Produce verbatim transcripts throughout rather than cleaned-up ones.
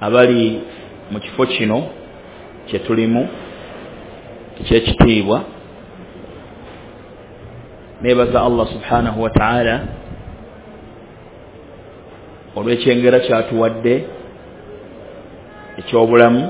abali mu kifo kino kye tulimu ky'ekitiibwa, neebaza Allah subhanahu wa ta'ala olw'ekyengera kyatuwadde eky'obulamu,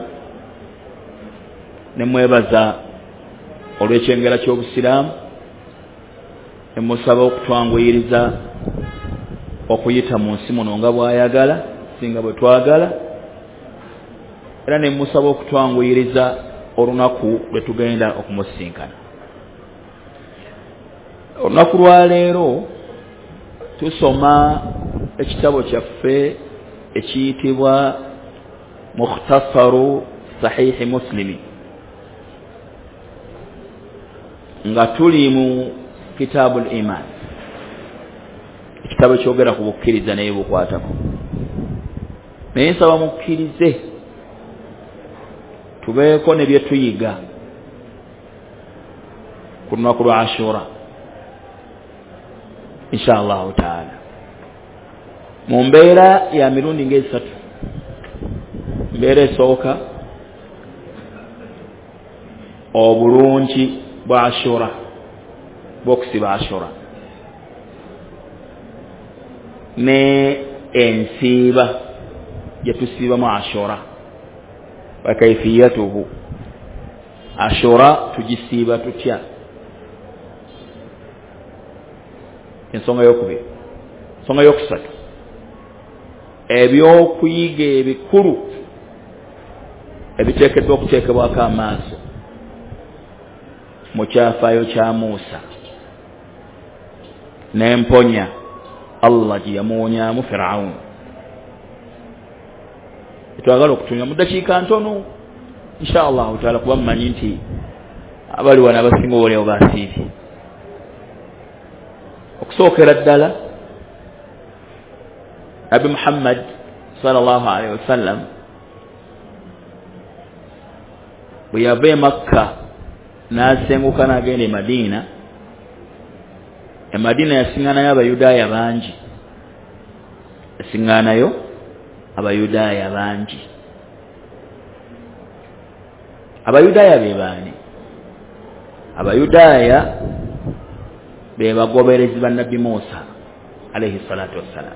ne mwebaza olw'ekyengera ky'obusiraamu, ne musaba okutwanguyiriza okuyita mu nsi muno nga bw'ayagala singa bwe twagala, era ne musaba okutwanguyiriza olunaku lwe tugenda okumusinkana. Olunaku lwa leero tusoma ekitabo kyaffe ekiyitibwa Mukhtasaru Sahihi Muslimi, nga tuli mu Kitabul Iman, ekitabo kyogera ku bukkiriza naye bukwatako. Naye nsaba mukkirize tubeeko ne bye tuyiga ku lunaku lwa Ashura insha Allahu taala, mu mbeera ya mirundi ng'esatu. Mbeera esooka obulungi bwa Ashura, bw'okusiba Ashura, ne ensiiba gye tusiibamu Ashura, wa kaifiyatuhu. Ashura tugisiiba tutya? Ensonga y'okubiri. Ensonga y'okusatu, ebyokuyiga ebikulu ebiteekeddwa okuteekebwako amaaso mu kyafaayo kya Muusa n'emponya Allah gye yamuwonyaamu Firawuni. Twagala okutunya mu ddakiika ntono insha Allahu taala, kuba mmanyi nti abali wano abasinga oleo basiibye. Okusookera ddala, Nabi Muhammad sallallahu alaihi wasallam bwe yava e Makka n'asenguka n'agenda e Madiina, e Madiina yasiŋŋaanayo Abayudaaya bangi, yasiŋŋaanayo Abayudaaya bangi. Abayudaaya be baani? Abayudaaya be bagoberezi ba Nabbi Muusa alayhi salatu wassalam.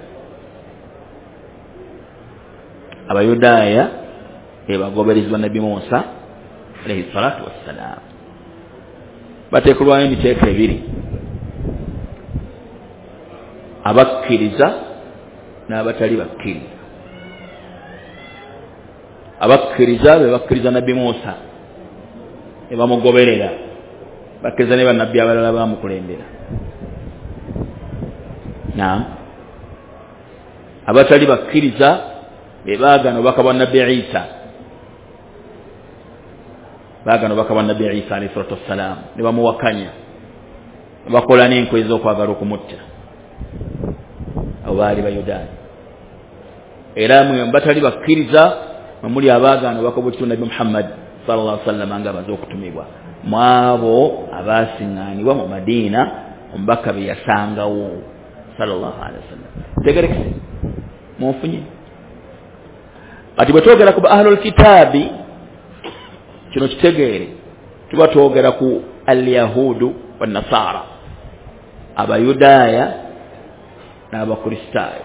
Abayudaaya be bagoberezi ba Nabbi Muusa alayhi salatu wassalam. Bateekulwayo emiteeko ebiri: abakkiriza n'abatali bakkiriza. Abakkiriza be bakkiriza Nabbi Muusa ne bamugoberera, bakkiriza ne bannabbi abalala bamukulembera. Naam. Abatali bakkiriza be baagana obubaka bwa Nabbi Isa, baagana obubaka bwa Nabbi Isa alayhi salatu wassalam, ne bamuwakanya, ne bakola n'enkwe ez'okwagala okumutta. Abo baali Bayudaaya. Era mwe batali bakkiriza muli abaagana obubaka bw'ekitunda Nabbi Muhammad sallallahu alaihi wasallam nga baze okutumibwa. Mwabo abaasiŋŋaanibwa mu Madiina omubaka be yasangawo sallallahu alaihi wasallam. Tegerekese munfunye. Ati bwe twogera ku ahlul kitaabi, kino kitegeere tuba twogera ku al-yahudu wa nasara, Abayudaaya n'Abakristaayo.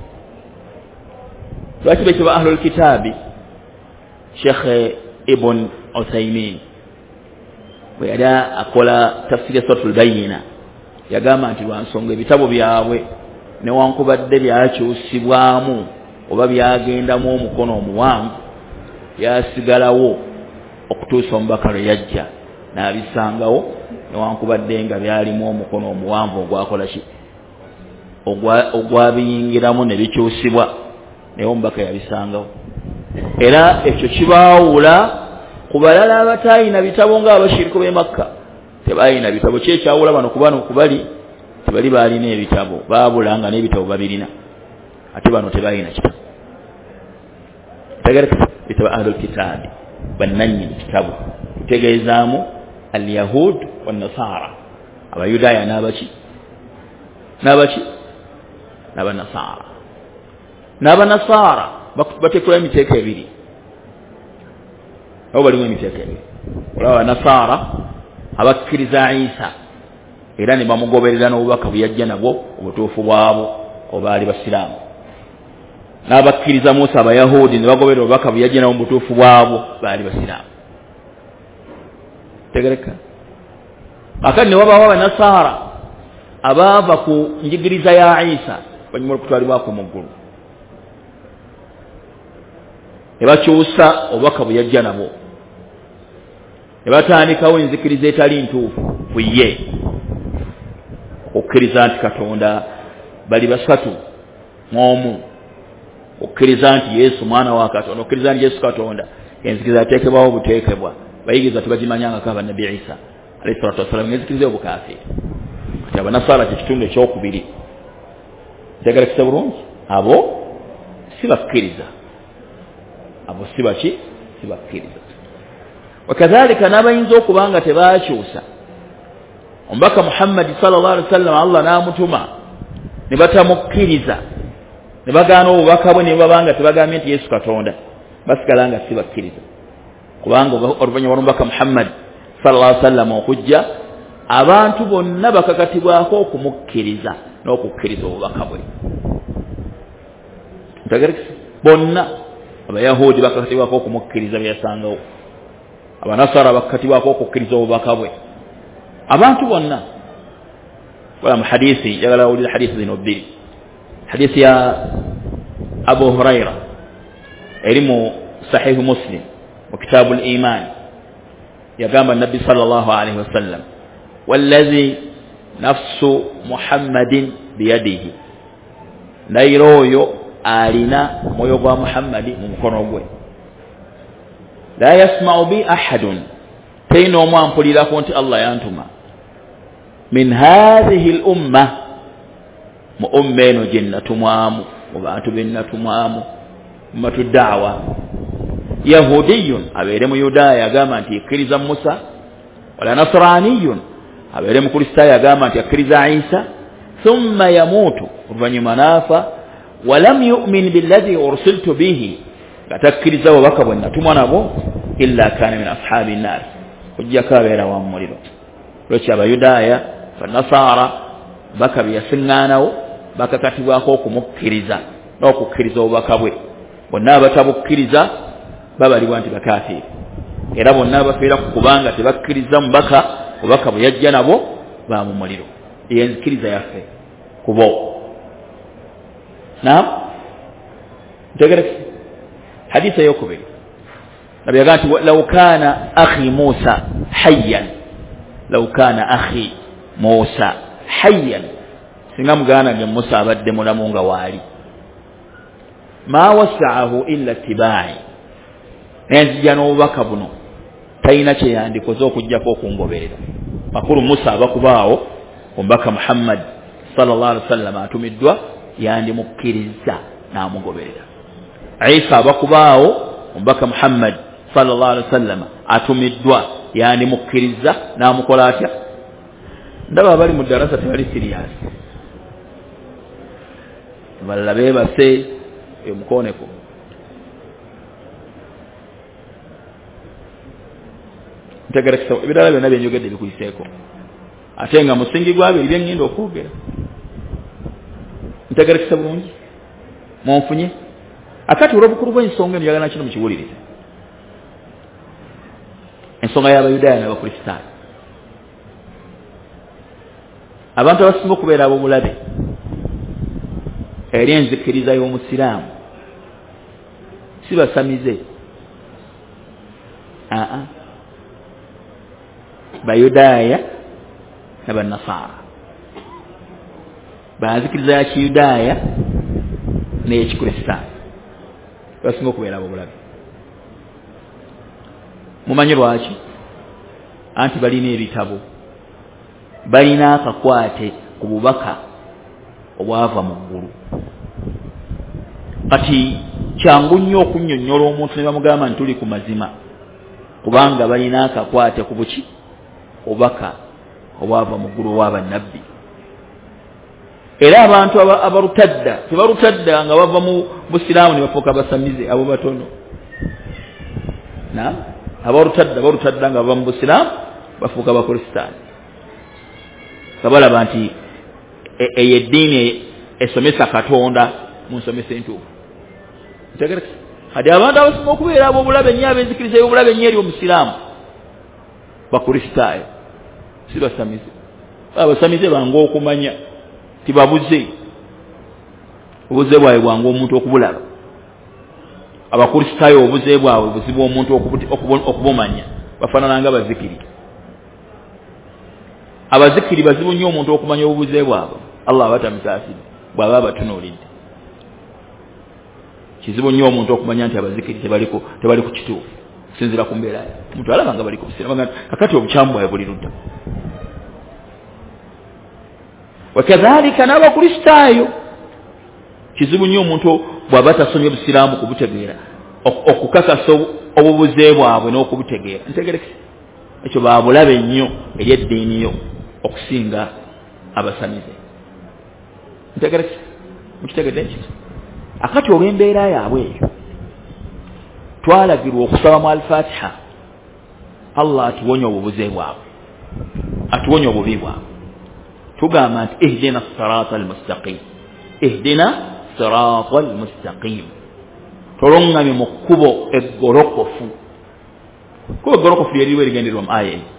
Lwaki bekitibwa ahlul kitaabi? Sheikh Ibn Uthaymin bwe yali akola tafsiri ya Suratul Bayyina yagamba nti lwa nsonga ebitabo byabwe newankubadde byakyusibwamu oba byagendamu omukono omuwanvu, byasigalawo okutuusa omubaka lwe yajja n'abisangawo, newankubadde nga byalimu omukono omuwanvu ogwakola ki, ogwabiyingiramu ne bikyusibwa, naye omubaka yabisangawo. Era ekyo kibaawula ku balala abataalina bitabo ng'abashiriko b'e Makka. Tebalina bitabo. Ki ekyawula bano ku bano kubali tebali baalina ebitabo, baabulanga n'ebitabo babirina, ate bano tebalina kitabo. Tegerekese bitabo ahlul kitaabi, bannannyini kitabo. Tutegeezaamu al-yahud wa nasara, Abayudaaya n'abaki n'abaki n'Abanasara. N'Abanasara batekula emiteeko ebiri abo balimu emiteeko ebiri olaba Nasara abakkiriza Isa era ne bamugoberera n'obubaka bwe yajja nabwo obutuufu bwabo obaali basiraamu n'abakkiriza Musa Abayahudi ne bagoberera obubaka bwe yajja nabwo mu butuufu bwabo baali basiraamu tegereka akati ne wabaawo Abanasara abaava ku njigiriza ya Isa banyuma okutwalibwako mu ggulu ne bakyusa obubaka bwe yajja nabwo ne batandikawo enzikiriza etali ntuufu ku ye okukkiriza nti Katonda bali basatu mw'omu okukkiriza nti Yesu mwana wa Katonda okukkiriza nti Yesu Katonda enzikiriza yateekebwawo obuteekebwa bayigiriza tebagimanyangako abanabbi Isa alayhi salatu wassalamu ng'enzikiriza obukafiri kati Abanasara kye kitundu ekyokubiri tegerekese bulungi abo si bakkiriza abo si baki si bakkiriza wakadhalika n'abayinza okuba nga tebaakyusa omubaka Muhammad sallallahu alaihi wasallam Allah n'amutuma ne batamukkiriza ne bagaana obubaka bwe ne babanga tebagambye nti Yesu Katonda basigala nga si bakkiriza kubanga oluvannyuma lw'omubaka Muhammad sallallahu alaihi wasallam okujja abantu bonna bakakatibwako okumukkiriza n'okukkiriza obubaka bwe ntegerekese bonna Abayahudi bakakatibwako okumukkiriza bye yasangawo Abanasara bakakatibwako okukkiriza obubaka bwe abantu bonna wala mu hadisi yagala wulira hadisi zino bbiri hadisi ya Abu Huraira eri mu Sahih Muslim mu kitabu al-Iman yagamba Nabbi sallallahu alayhi wasallam wallazi nafsu Muhammadin biyadihi nairo oyo alina moyo gwa Muhammadi mu mukono gwe la yasma'u bi ahadun tayno omwampulira ko nti Allah yantuma min hadhihi al-umma mu ummeno jennatumwamu mu bantu bennatumwamu matu da'wa yahudiyun abere mu Yudaya agamba nti akkiriza Musa wala nasraniyun abere mu Kristaayo agamba nti akkiriza Isa thumma yamutu oluvannyuma naafa walam yu'min billadhi ursiltu bihi gatakkiriza obubaka bwe natumwa nabo illa kana min ashabi nnar kujja kabeera wa muliro lwaki Abayudaaya Banasara baka byasiŋŋaanawo bakakatibwako okumukkiriza n'okukkiriza obubaka bwe bonna abatabukkiriza babalibwa nti bakafiri era bonna abafiira ku kubanga tebakkiriza mubaka obubaka bwe yajja nabo ba mu muliro eyo enzikiriza yaffe kubo naam ntegerekese hadisa eyokubiri nabi yagaa nti law kana akhi Musa hayyan law kana akhi Musa hayyan singa mugana ge Musa abadde mulamu nga waali ma wasa'ahu illa tibai enzija n'obubaka buno talina kye yandikoze okujjako okungoberera makulu Musa abakubaawo omubaka Muhammad sallallahu alaihi wasallam atumiddwa yandimukkiriza n'amugoberera Isa abakubaawo omubaka Muhammad sallallahu alaihi wasallam atumiddwa yandimukkiriza n'amukola atya ndaba abali mu darasa tebali serious balala beebase emukoneko ntegerekesa ebirala byonna byenjogedde bikuyiseeko ate nga musingi gwabyo ebyo ngenda okwogera ntegerekesa bulungi munfunye akati olw'obukulu bw'ensonga eno yagala kino mukiwulirize ensonga y'Abayudaaya n'Abakristaayo abantu abasinga okubeera ab'obulabe eri enzikiriza y'omusiraamu si basamize aa Bayudaaya n'Abannasara banzikiriza ya Kiyudaaya n'Ekikristaayo basinga okubeera ab'obulabe mumanyi lwaki anti balina ebitabo balina akakwate ku bubaka obwava mu ggulu kati kyangu nnyo okunnyonnyola omuntu ne bamugamba nti tuli ku mazima kubanga balina akakwate ku buki obubaka obwava mu ggulu obw'abannabbi era abantu abarutadda tebarutadda nga bava mu busiraamu ne bafuuka basamize abo batono na abarutadda barutadda nga bava mu busiraamu bafuuka bakristaayo kabalaba nti eyo eddiini esomesa Katonda mu nsomesa entuufu ntegereka kati abantu abasinga okubeera ab'obulabe ennyo ab'enzikiriza y'obulabe ennyo eri omusiraamu bakristaayo si basamize abasamize bangu okumanya tibabuze obuze bwawe bwangu omuntu okubulaba abakristaayo obuze bwawe buzibu omuntu okubumanya bafaanana nga abazikiri abazikiri bazibu nnyo omuntu okumanya obubuze bwabwe Allah abatamusaasire bw'aba abatunuulidde kizibu nnyo omuntu okumanya nti abazikiri tebaliko tebali ku kituufu kusinziira ku mbeera omuntu alaba nga bali ku busiraamu kakati obukyamu bwawe buli ludda wakadhalika n'abakristaayo kizibu nnyo omuntu bw'aba tasomye busiraamu kubutegeera okukakasa obubuze bwabwe n'okubutegeera ntegereke ekyo baabulabe nnyo eri eddiini yo okusinga abasamize ntegereke mukitegedde ekyo akati olw'embeera yaabwe eyo twalagirwa okusaba mu al-Fatiha Allah atuwonya obubuze bwabwe atuwonya obubi bwabwe tugamba nti ihdina sirata almustaqim ihdina sirata almustaqim tolongamye mu kkubo eggolokofu kuba eggolokofu lyeriwo erigendererwa mu aya eyo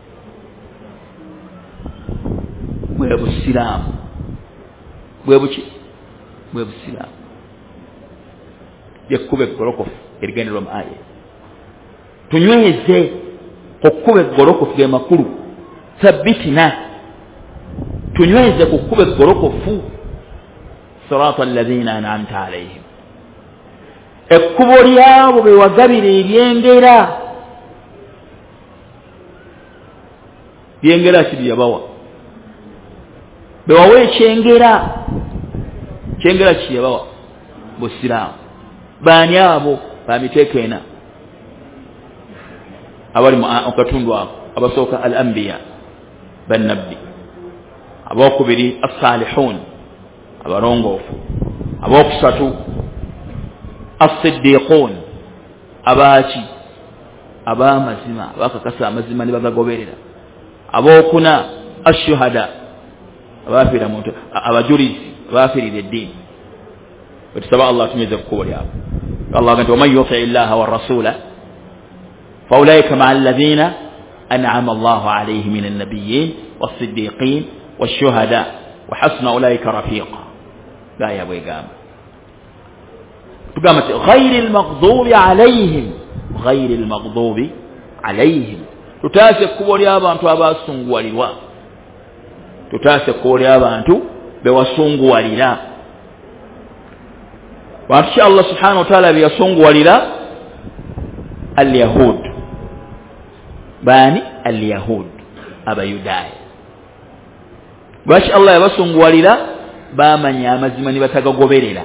bwe busiraamu bwe buki bwe busiraamu lyekkuba eggolokofu erigendererwa mu aya tunyweze okkuba eggolokofu ge makulu sabbitina tunyweze ku kkuba eggolokofu sirata alladhina an'amta alayhim ekkubo lyabo be wagabira eryengera byengera kiri yabawa be wawa ekyengera kyengera kiri yabawa busiraamu baani abo bamiteeko ena abali mu katundu ako abasooka al anbiya bannabbi abokubiri as-salihun abalongoofu abokusatu as-siddiqun abaaki ab'amazima bakakasa amazima ne bagagoberera abokuna ash-shuhada abafiira muntu abajulizi abafiirira eddiini wetusaba Allah atunyeze kukkubo lyabo Allah agamba waman yuti illaha warasula faulaika maa alladhina an'ama Allahu alayhim min an-nabiyyin was-siddiqin wash-shuhada wa hasuna ulaika rafiqa gaya bwegamba tugamba ghayril maghdubi alayhim ghayril maghdubi alayhim tutaase ekkubo ly'abantu abasunguwalirwa tutaase ekkubo ly'abantu bewasunguwalira bantu ki Allah subhanahu wa ta'ala beyasunguwalira al-yahud bani al-yahud abayudaaya lwaki Allah yabasunguwalira bamanya amazima ne batagagoberera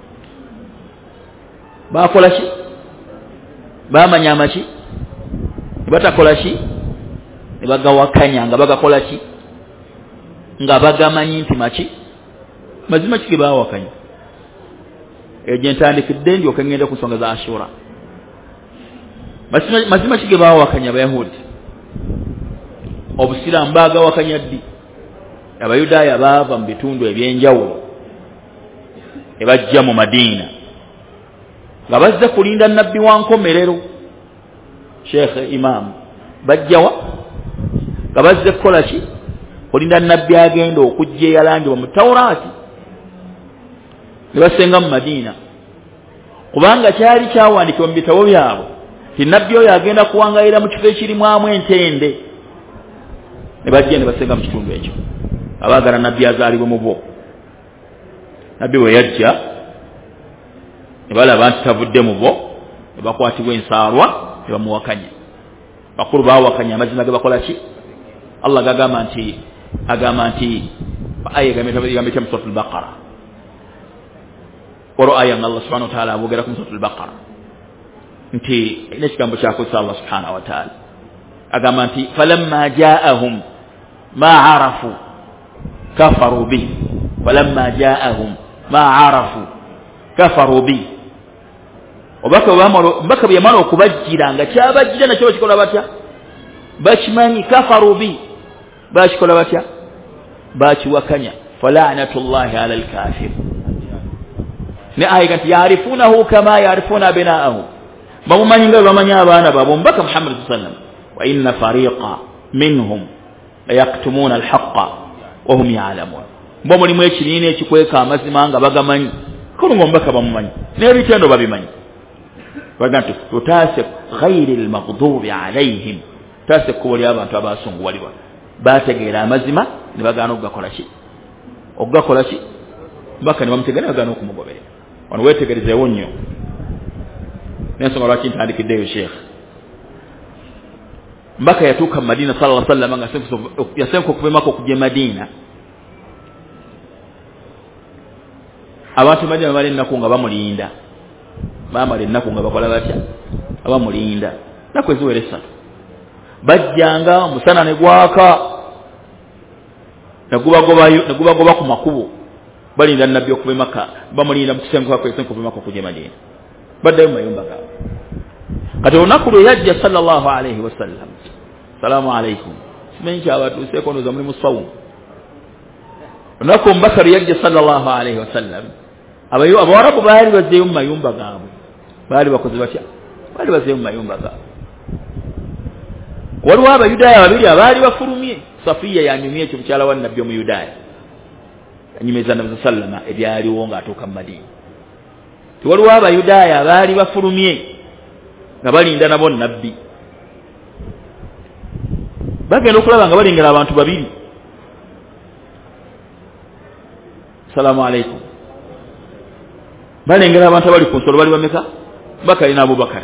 bakola ki bamanya amaki ne batakola ki ne bagawakanya nga bagakola ki nga bagamanyi nti maki mazima ki ge bawakanya ejo ntandikidde ndyoka ngenda ku nsonga za Ashura mazima ki ge bawakanya abayahudi obusiraamu bagawakanya ddi abayudaaya baava mu bitundu ebyenjawulo ne bajja mu Madiina nga bazze kulinda nabbi wa nkomerero Sheikh Imam bajjawa nga bazze kukola ki kulinda nabbi agenda okujja eyalangibwa mu Tawraati ne basenga mu Madiina kubanga kyali kyawandiikibwa mu bitabo byabwe ti nabbi oyo agenda kuwangayira mu kifo ekirimu entende ne bajja ne basenga mu kitundu ekyo abaagala nabbi azaalibwe mu bo nabbi we yajja ne balaba nti tavudde mu bo ne bakwatibwa ensaalwa ne bamuwakanya bakulu baawakanya amazima ge bakola ki Allah gagamba nti agamba nti aya gameta mu suratul Baqara oro aya nga Allah subhanahu wa ta'ala abogera ku suratul Baqara nti n'ekigambo kyakozesa Allah subhanahu wa ta'ala agamba nti falamma ja'ahum ma arafu kafaru bihi falamma ja'ahum ma arafu kafaru bi obaka bamalo mbaka byamalo okubajjira nga kyabajjira nakyo kikola batya bakimanyi kafaru bi bakikola batya bakiwakanya fala'natullahi 'ala al-kafir ne ayati ya'rifunahu kama ya'rifuna bina'ahu bamumanyi nga bamanya abaana babo mbaka Muhammad sallallahu alaihi wasallam wa inna fariqa minhum yaqtumuna al-haqqa wa hum ya'lamun mbo mulimu ekirina ekikweka amazima nga bagamanyi kulungo mbaka bamumanyi n'ebitendo babimanyi bagantu tutase ghairi al-maghdubi alaihim tase kubuli abantu abasunguwalibwa bategeera amazima ne bagana okugakola ki okugakola ki mbaka ne bamutegera bagana okumugoberera wano wetegerezeewo nnyo n'ensonga lwaki ntandikiddeyo sheekh mbaka yatuuka mu Madina sallallahu alaihi wasallam nga yasenka okuvemako okujja e Madina abantu Madina bali ennaku nga bamulinda baamala ennaku nga bakola batya abamulinda ennaku eziwera essatu bajjanga omusana ne gwaka negubagoba ku makubo balinda nabbi okuva Makka bamulinda mu kisengo kwe senko okuva Makka okujja e Madina baddayo mu mayumba gaabwe kati olunaku lwe yajja sallallahu alaihi wasallam salaamu alaikum simanyi kyabatuuseeko ndowooza muli mu sawumu olunaku omubaka lwe yajja sallallahu alaihi wasallam abawarabu baali bazzeeyo mu mayumba gaabwe baali bakoze batya baali bazzeeyo mu mayumba gaabwe waliwo abayudaaya babiri abaali bafulumye Safiya yanyumye ekyo mukyala wa nabbi omuyudaaya yanyumiza nabbi sallama ebyaliwo ng'atuuka mu Madina waliwo abayudaaya abaali bafulumye nga balinda nabo nabbi bagenda okulaba nga balengera abantu babiri salaamu alaikum balengera abantu abali ku nsolo bali bameka Bakari n'Abubakari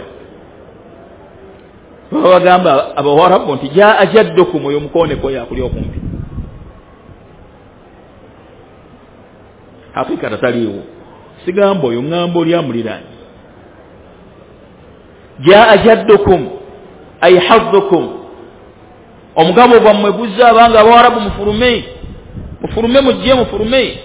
babagamba abawarabu nti ja ajaddukum oyo mukoneko yakuli okumpi hakika tataliwo sigamba oyo ngamba oli amuliranye ja ajaddukum ay haddukum omugabo gwammwe guzza abanga abawarabu mufulume mufulume mujje mufulume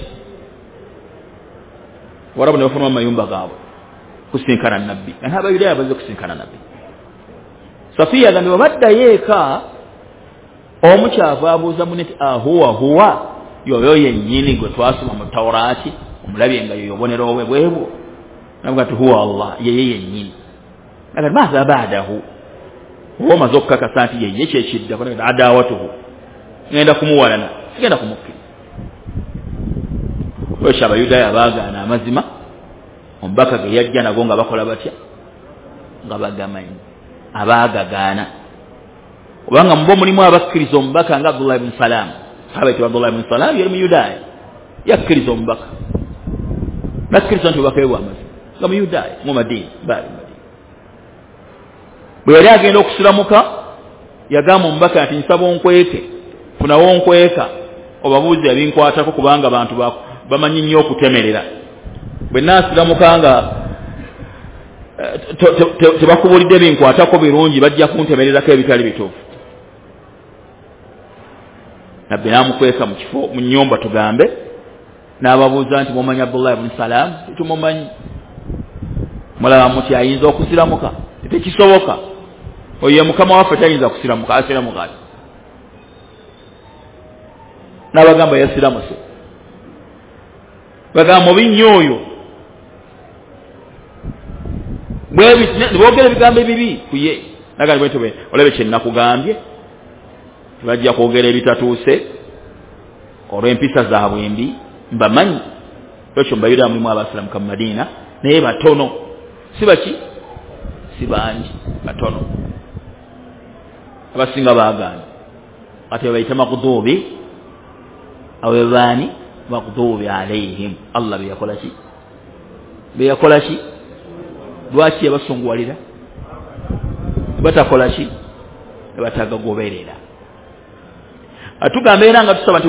warabu ne bafuluma mayumba gaabwe kusinkana nabbi nga abayudaaya bazze kusinkana nabbi Safiya gandi babaddayo eka omukyava abuuza muneti ahuwa huwa yoyo yennyini gwe twasoma mu Tawraati omulabye nga yoyo obonero obwe bwebwo nabuga ti huwa Allah yeye yennyini naga maaza baadahu huwa omaze okukakasa nti yeye kyekiddako naga adawatuhu ngenda kumuwalana sigenda kumukkiriza olwekyo abayudaaya baagaana amazima omubaka ge yajja nago nga bakola batya nga bagamanyi abaagagaana obanga mbo mulimu abakkiriza omubaka nga Abdullah ibn Salam sahaba yitibwa Abdullah ibn Salam yali muyudaaya yakkiriza omubaka bakkiriza nti obubaka bwe bw'amazima nga muyudaaya mu Madina baali Madina bwe yali agenda okusiramuka yagamba omubaka nti nsaba onkweke funawo onkweka obabuuze ebinkwatako kubanga abantu bamanyi nnyo okutemerera bwe naasiramuka nga tebakubulidde binkwatako birungi bajja kuntemererako ebitali bituufu nabbe n'amukweka mu kifo mu nnyumba tugambe n'ababuuza nti mumanyi Abdullah ibn Salam tumumanyi mulaba muti ayinza okusiramuka tekisoboka oyo ye mukama waffe tayinza kusiramuka asiramuka ati n'abagamba yasiramuse bagamba mubi nnyo oyo boogera ebigambo ebibi kuye nagali bwetu bwe olabe kye nakugambye tebajja kwogera ebitatuuse olw'empisa zaabwe embi mbamanyi ekyo mbayudaaya mulimu abasiramuka mu Madina naye batono si baki si bangi batono abasinga baagaana ate babayita makuduubi awe baani makuduubi alaihim Allah beyakola ki beyakola ki lwaki yabasunguwalira batakola ki batagagoberera atugamba era nga tusaba nti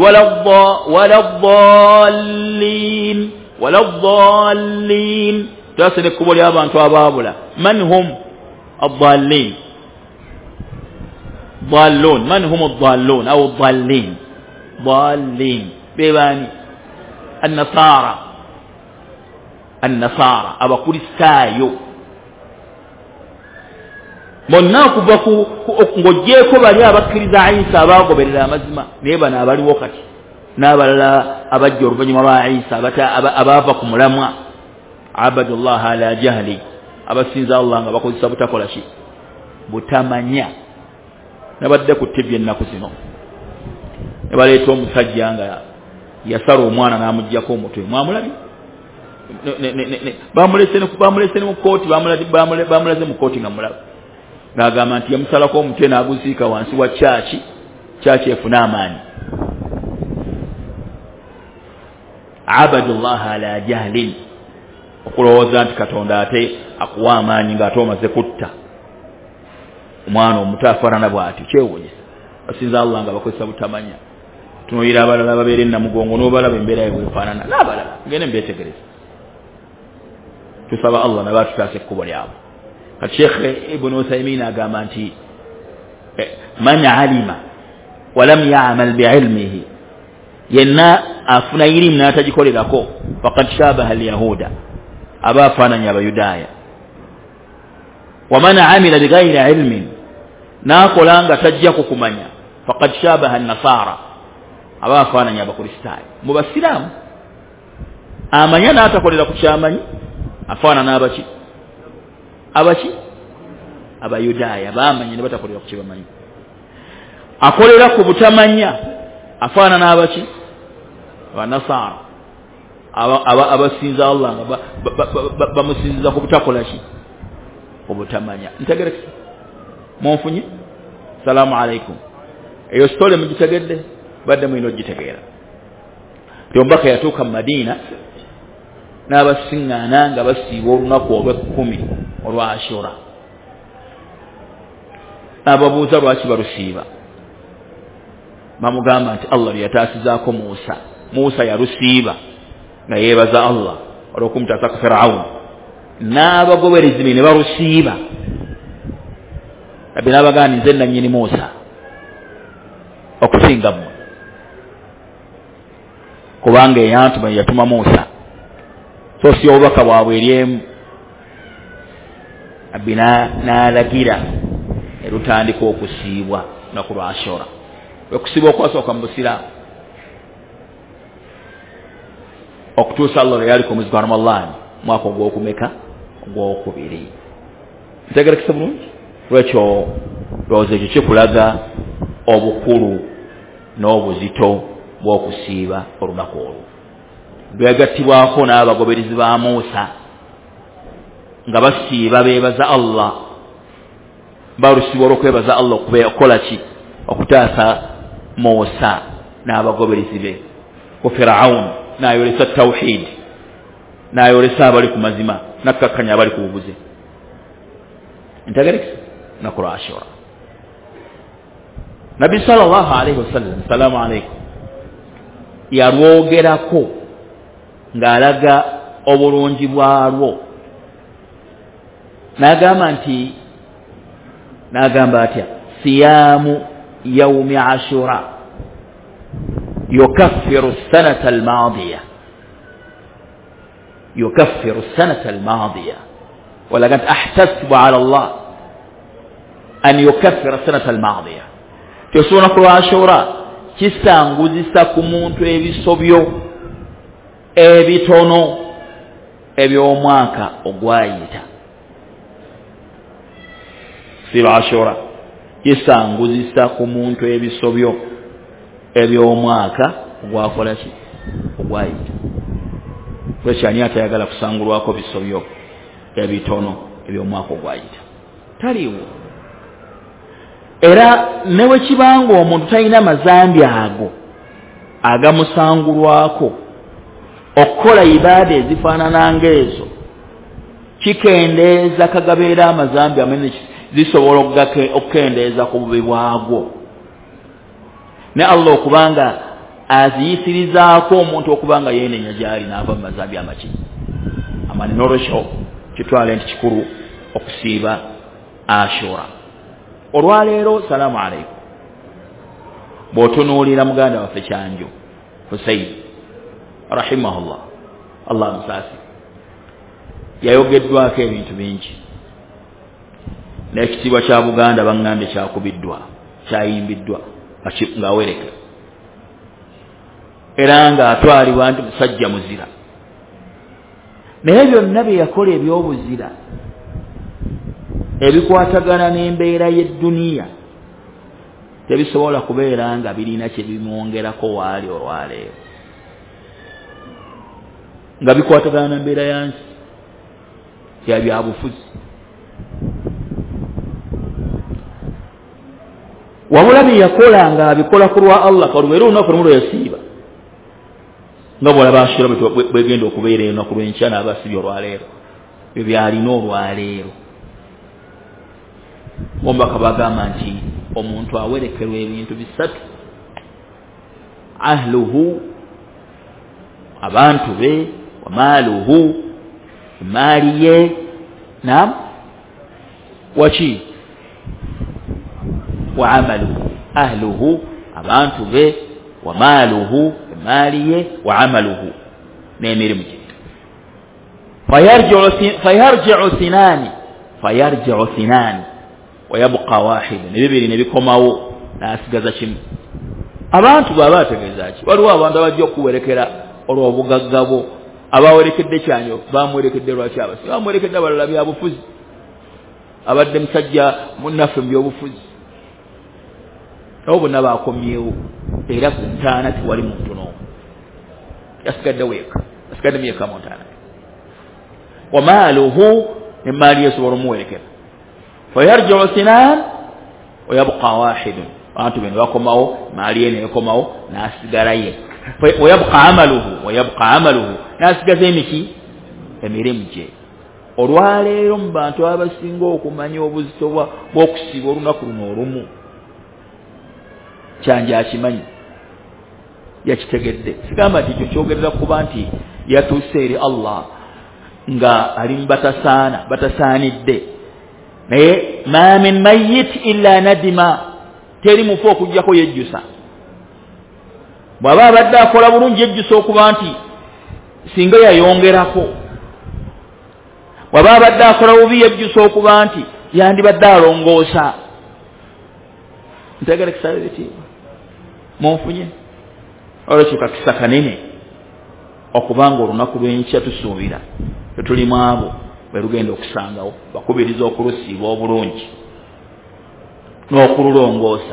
waladdallin waladdallin twasene ekkubo ly'abantu abaabula man hum addallin dallun man hum addallun aw dallin dallin bebani an-nasara an-nasara abakristaayo bonna kuva ku ng'oggyeko bali abakkiriza Isa abaagoberera amazima naye bano abaliwo kati n'abalala abajja oluvannyuma lwa Isa abaava ku mulamwa abadullah ala jahli abasinza Allah nga bakozesa butakola ki butamanya nabadde ku T V ennaku zino ne baleeta omusajja nga yasala omwana n'amuggyako omutwe mwamulabi bamulese mu kooti bamulaze mu kooti nga mulaba n'agamba nti yamusalako omutwe n'aguziika wansi wa kyaki kyaki efuna amaanyi abadullah ala jahlin okulowooza nti Katonda ate akuwa amaanyi ng'ate omaze kutta omwana omuto afaanana bw'ati kyewuunyisa basinza Allah nga bakozesa butamanya tunoyira abalala babeera ennamugongo n'obalaba embeera ye bwefaanana n'abalala ngende mbeetegereza tusaba Allah nabe atutaasa ekkubo lyabwe kati Sheikh Ibn Uthaymin agamba nti man alima walam ya'mal bi'ilmihi yenna afuna ilimu n'atagikolerako faqad shabaha al-yahuda aba afaananya abayudaaya waman amila bighayri ilmin n'akola nga tajja kukumanya faqad shabaha an-nasara aba afaananya abakristaayo mu basiraamu amanya n'atakolera ku kyamanyi afaanana abaki abaki abayudaaya baamanya ne batakolera ku kyebamanyi akolera ku butamanya afaanana abaki abanasara abasinza Allah nga bamusinziza ku butakola ki obutamanya ntegerekese munfunye salaamu alaikum eyo sitole mugitegedde badde mulina ogitegeera yombaka yatuuka mu Madiina n'abasiŋŋaana nga basiiba olunaku olw'ekkumi olwa Ashura ababuuza lwaki balusiiba bamugamba nti Allah lyataasizaako Muusa Muusa yalusiiba nga yeebaza Allah olw'okumutaasa ku Firawuni n'abagoberezi be ne balusiiba nabbi n'abagamba nze nannyini Muusa okusinga mmwe kubanga eyantuma yatuma Muusa so si obubaka bwabwe eryemu nabbi n'alagira ne lutandika okusiibwa lunaku lwa Ashura okusiibwa okwasooka mu busiraamu okutuusa Allah yali ku mwezi gwa Ramadhan mwaka ogw'okumeka ogw'okubiri ntegerekese bulungi lwekyo lowooza ekyo kikulaga obukulu n'obuzito bw'okusiiba olunaku olwo lwegattibwako n'abagoberezi ba Muusa nga basiiba beebaza Allah balusiiba olw'okwebaza Allah okukola ki okutaasa Muusa n'abagoberezi be ku Firawuni n'ayolesa tawhid n'ayolesa abali ku mazima nakkakkanya abali ku bubuze ntegerekese lunaku lwa Ashura Nabbi sallallahu alayhi wasallam salaamu alaykum yalwogerako ng'alaga obulungi bwalwo n'agamba nti n'agamba atya siyaamu yawmi Ashura يكفر السنة الماضية يكفر السنة الماضية ولقد أحتسب على الله أن يكفر السنة الماضية تسونا كل عاشوراء kisanguza ku muntu ebisobyo ebitono eby'omwaka ogwayita siba Ashura kisanguza ku muntu ebisobyo eby'omwaka ogwakola ki ogwayita kwekyani atayagala kusangulwako bisobyo ebitono eby'omwaka ogwayita taliwo era newe kibanga omuntu talina mazambi ago agamusangulwako okukola ibaada ezifaanana ng'ezo kikendeeza kagabeera amazambi amene zisobola okukendeeza ku bubi bwagwo ne Allah okubanga aziyisirizaako omuntu okubanga yeenenya gyali n'ava mu mazambi amaki amani n'olwekyo kitwale nti kikulu okusiiba Ashura olwaleero salaamu alaykum bw'otunuulira muganda waffe Kyanjo Hussein rahimahullah Allah musasi yayogeddwako ebintu bingi n'ekitiibwa kya Buganda bangande kyakubiddwa kyayimbiddwa ng'awereka era ng'atwalibwa nti musajja muzira naye byonna bye yakola eby'obuzira ebikwatagana n'embeera y'edduniya tebisobola kubeera nga birina kye bimwongerako waali olwaleero nga bikwatagana n'embeera yansi ya byabufuzi wabula bye yakola nga abikola ku lwa Allah kalubeera olunaku lumu lwe yasiiba nga bwolaba asira bwegenda okubeera olunaku lw'enkya n'abasibye olwaleero byo byalina olwaleero omubaka bagamba nti omuntu awerekerwa ebintu bisatu ahluhu abantu be wa maaluhu maali ye naam waki wa amaluhu ahluhu abantu be wa maaluhu maali ye wa amaluhu n'emirimu gye fayarji'u sinani fayarji'u sinani wayabqa wahid ne bibiri ne bikomawo n'asigaza kimu abantu baba bategeeza ki waliwo abantu abajja okuwerekera olw'obugaggabo abawerekedde kyanyo bamuwerekedde lwaki abasi bamuwerekedde abalala byabufuzi abadde musajja munnaffe mu byobufuzi abo bonna baakomyewo era ku ntaana tewali muntu n'omu yasigadde weeka yasigadde myeka mu ntaana wa maaluhu emaali esobola omuwerekera fayarji'u sinan wa yabqa wahidun abantu bene bakomawo maali ye nekomawo n'asigala ye wa yabqa amaluhu wa yabqa amaluhu n'asigaza emiki emirimu gye olwaleero mu bantu abasinga okumanya obuzito bw'okusiiba olunaku luno olumu kyanja akimanyi yakitegedde sigamba nti ekyo kyogerera kuba nti yatuuse eri Allah nga ali mu batasaana batasaanidde naye ma min mayit illa nadima teri mufu okujjako yejjusa bw'aba abadde akola bulungi yejjusa okuba nti singa yayongerako bw'aba abadde akola bubi yejjusa okuba nti yandibadde alongoosa ntegere kisale bitiibwa munfunye olwekyo kakisa kanene okubanga olunaku lw'enkya tusuubira tetulimu abo bwe lugenda okusangawo bakubiriza okulusiiba obulungi n'okululongoosa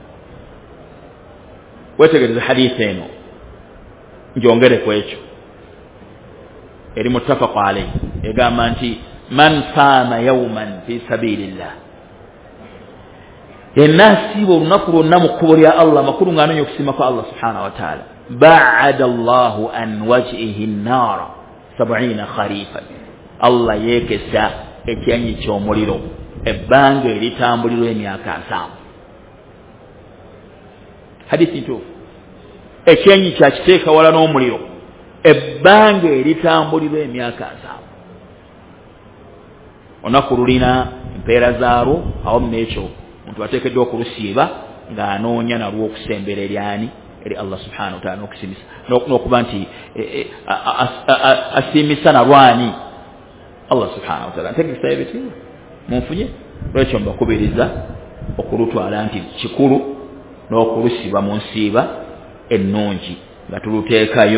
wetegereza hadiisi eno njongere ku ekyo eri muttafaqu alayhi egamba nti man saama yawman fi sabilillah yenna asiiba olunaku lwonna mu kkubo lya Allah makulu ng'anoonya okusiima kwa Allah subhanahu wa ta'ala ba'ada Allahu an wajhihi nnaara sab'iina kharifan Allah yeekesa ekyanyi ky'omuliro ebbanga eritambulirwa emyaka nsanvu hadiisi ntuufu ekyenyi kyakiteeka wala n'omuliro ebbanga eritambulirwa emyaka nsanvu olunaku lulina empeera zaalwo awamu n'ekyo omuntu ateekeddwa okulusiiba ng'anoonya nalwo okusembera eryani eri Allah subhanahu wa ta'ala n'okusimisa n'okuba nti asiimisa nalwani Allah subhanahu wa ta'ala ntegesa ebitiibwa munfunye lwekyo mbakubiriza okulutwala nti kikulu n'okulusiba mu nsiiba ennungi nga tuluteekayo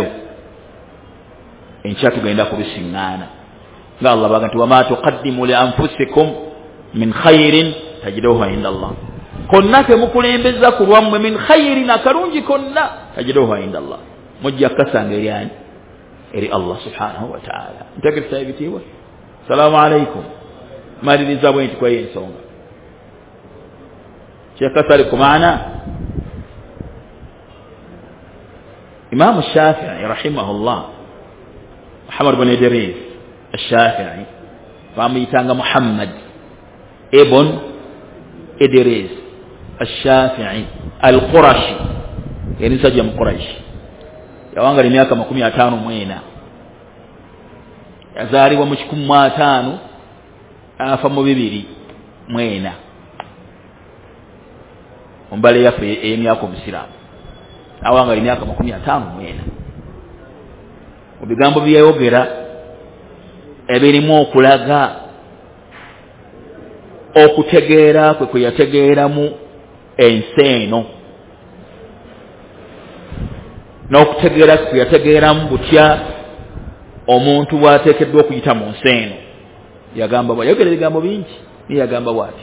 enkya tugenda kulusiŋŋaana nga Allah baga nti wama tuqaddimu li anfusikum min khairin tajiduhu inda Allah konna temukulembeza ku lwammwe min khairin akalungi konna tajiduhu inda Allah mujja kasanga eryani eri Allah subhanahu wa ta'ala ntegeresa ebitiibwa salaamu alaikum maliriza bwe nti kweyo ensonga kyekasali ku maana Imam Shafi'i rahimahullah Muhammad ibn Idris al-Shafi'i bamuyitanga Muhammad ibn Idris al-Shafi'i al-Qurashi yani sajja mu Quraish yawangali myaka makumi ataano mu ena yazaalibwa mu kikumi mu ataano afa mu bibiri mu ena ombale yaffe ey'emyaka omusiraamu awangali myaka makumi ataano mu ena bigambo byayogera ebirimu okulaga okutegeera kwe kwe yategeeramu ensi eno n'okutegeera kwe yategeeramu butya omuntu bw'ateekeddwa okuyita mu nsi eno. Yagamba bwa yayogera ebigambo bingi naye yagamba bw'ati,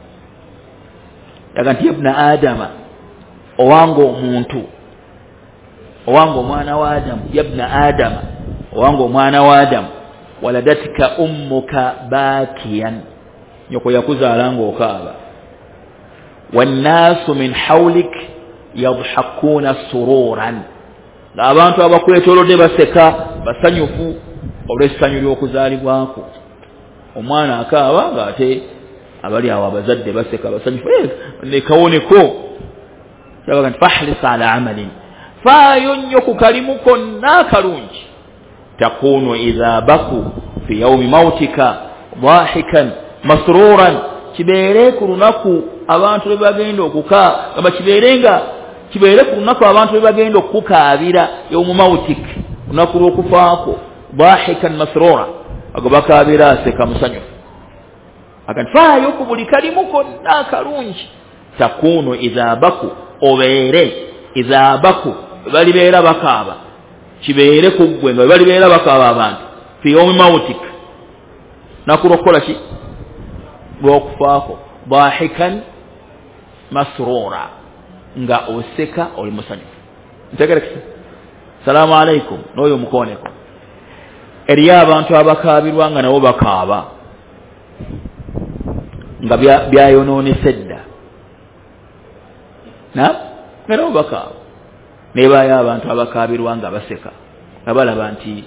yaga nti yabna adama, owanga omuntu, owanga omwana wa Adamu, yabna adama, owanga omwana wa Adamu, waladatika ummuka bakiyan, nyoko yakuzaala ng'okaaba, wannaasu min hawlik yadhakuna sururan, ng'abantu abakwetoolodde baseka basanyufu olw'essanyu ly'okuzaalibwako. Omwana akaaba ng'ate abali awo abazadde baseka basanyufu, nekawoneko. Kyabaga nti fahris ala amalin, faayo nnyo ku kalimu konna akalungi, takunu idha baku fi yawmi mautika dhahikan masruran, kibeere ku lunaku abantu lwe bagenda okuka kaba kibeerenga kibeere ku lunaku abantu lwe bagenda okukaabira yawmu mautik, lunaku lw'okufaako, dhahikan masrura, agabakaabira aseka musanyufu. Akanfaayo ku buli kalimu konna akalungi, takunu idha baku, obeere idha baku, balibeera bakaaba, kibeere ku ggwe nga balibeera bakaaba abantu fi yawmi mautik, nakulokola ki lw'okufaako, dhahikan masrura, nga oseka oli musanyufu. Ntegerekese salaamu alaikum n'oyo mukooneko. Eriyo abantu abakaabirwa nga nabo bakaaba nga byayonoonese dda, na nga nabo bakaaba. Nebaayo abantu abakaabirwa nga baseka nga balaba nti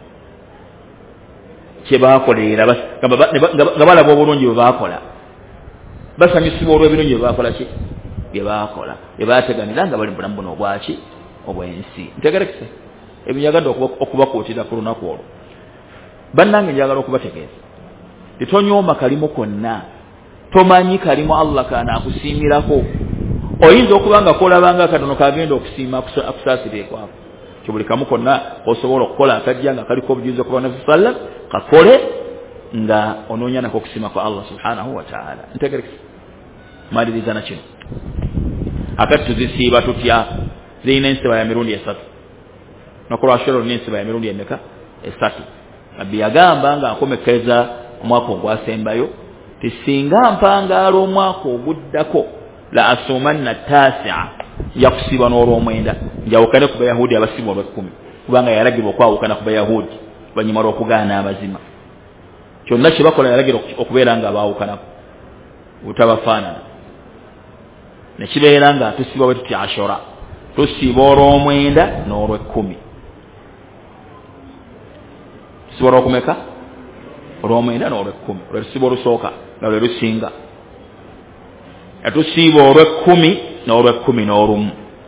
kye baakolerera nga balaba obulungi bwe baakola, basanyusibwa olw'ebirungi bye baakola ki bye baakola bye baateganira nga bali mu bulamu buno obwaki obw'ensi. Ntegerekese ebinyagadde okubakuutira ku lunaku olwo. Bannange njagala okubategeeza tetonyooma kalimu konna, tomanyi kalimu Allah kaana akusiimirako. Oyinza okuba nga kolabanga akatono kagenda okusiima akusaasireekwako, kibuli kamu konna osobola okukola akajja nga kaliko obujulizi okuba nabi sallam, kakole nga onoonya nako okusiima kwa Allah subhanahu wa ta'ala. Ntegerekese maliriza na kino, akati tuzisiiba tutya? Zirina ensiba ya mirundi esatu, nokola ashoro olina ensiba ya mirundi emeka? Esatu. Nabbi yagamba nga nkomekeza omwaka ogwasembayo, tisinga mpangaala omwaka oguddako la asumanna tasi'a, yakusiba n'olw'omwenda, njawukane ku Bayahudi abasibwa olw'ekkumi, kubanga yalagirwa okwawukana ku Bayahudi banyuma lw'okugaana amazima. Kyonna kye bakola yalagirwa okubeera nga baawukanako butabafaanana. Ne kibeera nga tusiba bwe tuti Ashura, tusiba olw'omwenda n'olw'ekkumi. Tusiba olw'okumeka? Olw'omwenda n'olw'ekkumi. Olwetusiba olusooka nga lwe lusinga. Etusiiba olw'ekkumi n'olw'ekkumi n'olumu.